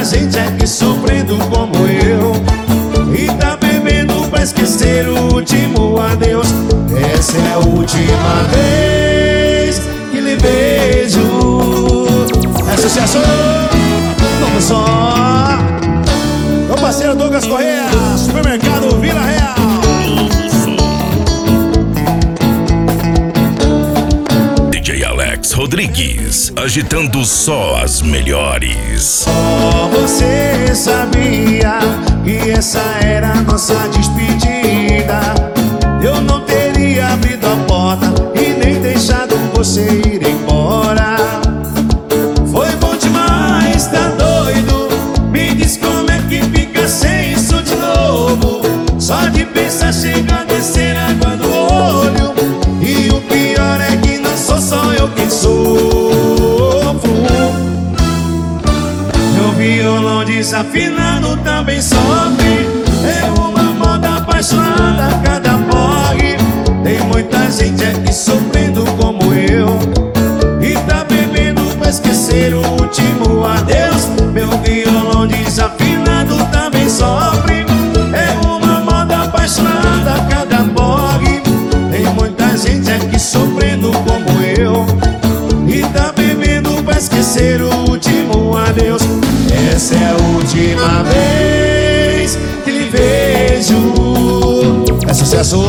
muita gente aqui sofrendo como eu, e tá bebendo pra esquecer o último adeus. Essa é a última vez que lhe vejo. É sucesso! Vamos só! Meu parceiro Douglas Correia, Supermercado Vila Real. DJ Alex Rodrigues, agitando só as melhores. Só você sabia que essa era a nossa despedida. Eu não teria abrido a porta e nem deixado você ir embora. Foi bom demais, tá doido? Me diz como é que fica sem isso de novo. Só de pensar chega a descer água no olho. E o pior é que não sou só eu quem sofro. Meu violão desafinado também sofre. É uma moda apaixonada, cada porre. Tem muita gente aqui sofrendo como eu, e tá bebendo pra esquecer o último adeus. Meu violão desafinado também sofre. É uma moda apaixonada, cada porre. Tem muita gente aqui sofrendo como eu, e tá bebendo pra esquecer o último adeus. Essa é a última vez que lhe vejo. É sucesso!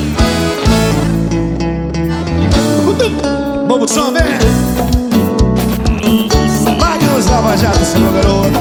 Vamos som, vem! Magnus Lava Jato, seu garoto.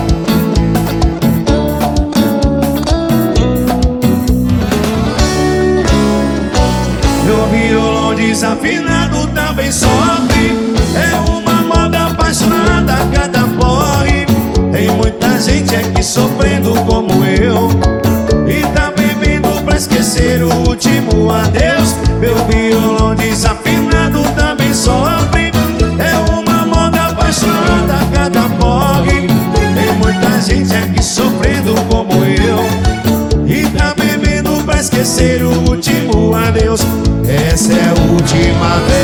Meu violão desafinado também sofre. É uma moda apaixonada, cada porre. Tem muita gente aqui sofrendo como eu, e tá bebendo pra esquecer o último adeus. Meu violão desafinado também sofre. É uma moda apaixonada, cada porre. Tem muita gente aqui sofrendo como eu, e tá bebendo pra esquecer o último adeus. Essa é a última vez